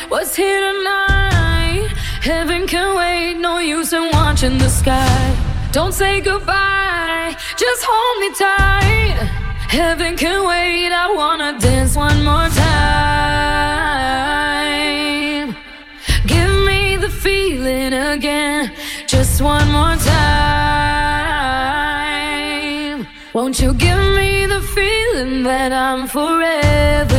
was here tonight. Heaven can wait, no use in watching the sky. Don't say goodbye, just hold me tight. Heaven can wait, I wanna dance one more time. Give me the feeling again, just one more time. Won't you give me the feeling that I'm forever